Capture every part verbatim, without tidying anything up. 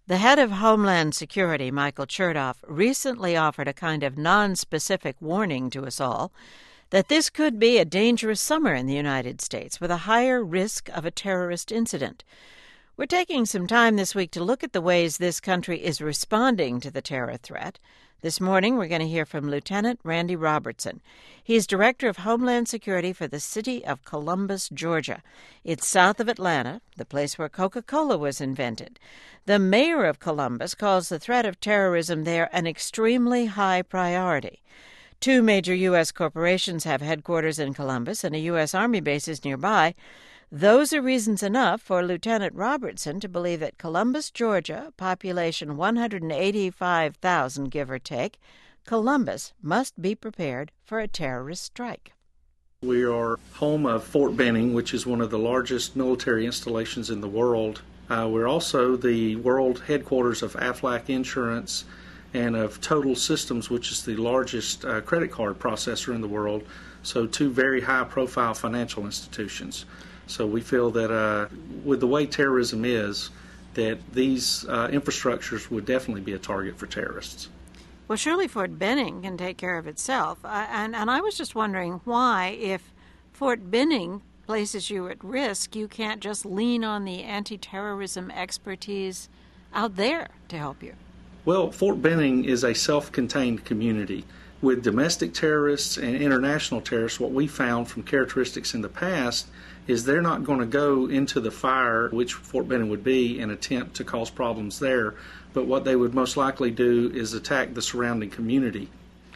The head of Homeland Security, Michael Chertoff, recently offered a kind of non-specific warning to us all that this could be a dangerous summer in the United States with a higher risk of a terrorist incident. We're taking some time this week to look at the ways this country is responding to the terror threat. This morning, we're going to hear from Lieutenant Randy Robertson. He's Director of Homeland Security for the city of Columbus, Georgia. It's south of Atlanta, the place where Coca-Cola was invented. The mayor of Columbus calls the threat of terrorism there an extremely high priority. Two major U S corporations have headquarters in Columbus, and a U S Army base is nearby. Those are reasons enough for Lieutenant Robertson to believe that Columbus, Georgia, population one hundred eighty-five thousand, give or take, Columbus must be prepared for a terrorist strike. We are home of Fort Benning, which is one of the largest military installations in the world. Uh, we're also the world headquarters of Aflac Insurance and of Total Systems, which is the largest uh, credit card processor in the world. So two very high-profile financial institutions. So we feel that uh, with the way terrorism is, that these uh, infrastructures would definitely be a target for terrorists. Well, surely Fort Benning can take care of itself. Uh, and, and I was just wondering why, if Fort Benning places you at risk, you can't just lean on the anti-terrorism expertise out there to help you. Well, Fort Benning is a self-contained community. With domestic terrorists and international terrorists, what we found from characteristics in the past is they're not going to go into the fire, which Fort Benning would be, and attempt to cause problems there. But what they would most likely do is attack the surrounding community.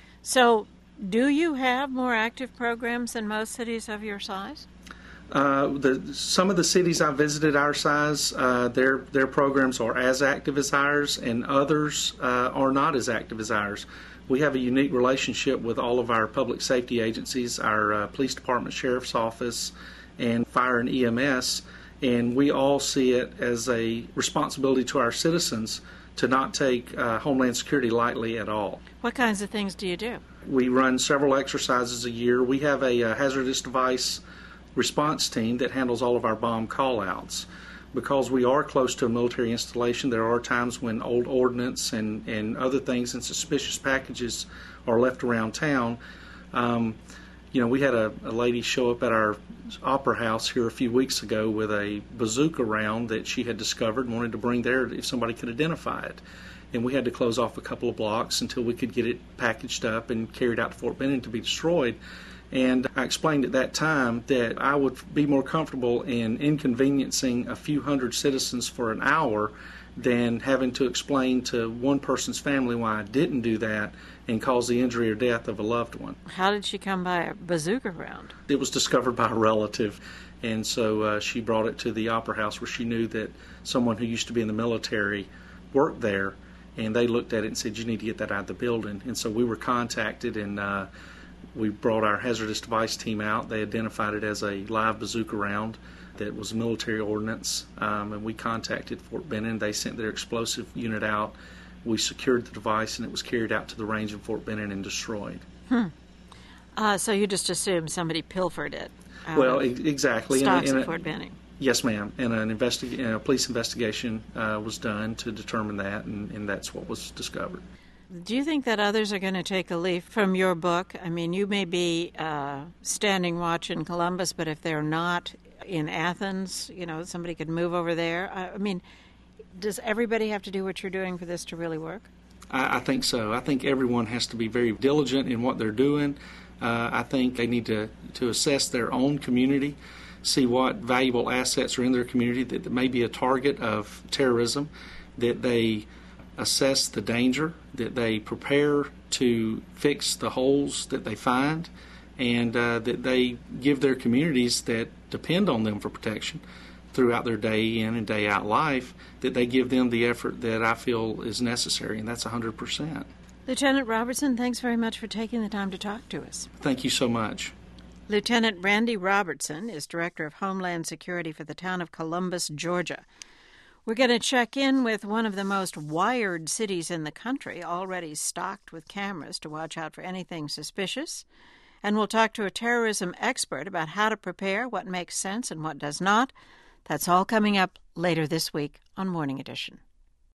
So, do you have more active programs than most cities of your size? Uh, the, some of the cities I visited our size, uh, their their programs are as active as ours, and others uh, are not as active as ours. We have a unique relationship with all of our public safety agencies, our uh, police department, sheriff's office, and fire and E M S, and we all see it as a responsibility to our citizens to not take uh, Homeland Security lightly at all. What kinds of things do you do? We run several exercises a year. We have a, a hazardous device response team that handles all of our bomb call-outs. Because we are close to a military installation, there are times when old ordnance and, and other things and suspicious packages are left around town. Um, you know, we had a, a lady show up at our opera house here a few weeks ago with a bazooka round that she had discovered and wanted to bring there if somebody could identify it. And we had to close off a couple of blocks until we could get it packaged up and carried out to Fort Benning to be destroyed. And I explained at that time that I would be more comfortable in inconveniencing a few hundred citizens for an hour than having to explain to one person's family why I didn't do that and cause the injury or death of a loved one. How did she come by a bazooka round? It was discovered by a relative, and so uh, she brought it to the opera house where she knew that someone who used to be in the military worked there, and they looked at it and said, you need to get that out of the building. And so we were contacted, and uh, we brought our hazardous device team out. They identified it as a live bazooka round that was military ordnance, um, and we contacted Fort Benning. They sent their explosive unit out. We secured the device, and it was carried out to the range in Fort Benning and destroyed. Hmm. Uh, so you just assumed somebody pilfered it. Well, e- exactly. Stocks in a, in at a, Fort Benning. Yes, ma'am. And an investi- and a police investigation uh, was done to determine that, and, and that's what was discovered. Do you think that others are going to take a leaf from your book? I mean, you may be uh, standing watch in Columbus, but if they're not in Athens, you know, somebody could move over there. I, I mean, does everybody have to do what you're doing for this to really work? I, I think so. I think everyone has to be very diligent in what they're doing. Uh, I think they need to, to assess their own community, see what valuable assets are in their community that, that may be a target of terrorism, that they assess the danger, that they prepare to fix the holes that they find, and uh, that they give their communities that depend on them for protection throughout their day in and day out life, that they give them the effort that I feel is necessary, and that's one hundred percent. Lieutenant Robertson, thanks very much for taking the time to talk to us. Thank you so much. Lieutenant Randy Robertson is Director of Homeland Security for the town of Columbus, Georgia. We're going to check in with one of the most wired cities in the country, already stocked with cameras to watch out for anything suspicious. And we'll talk to a terrorism expert about how to prepare, what makes sense and what does not. That's all coming up later this week on Morning Edition.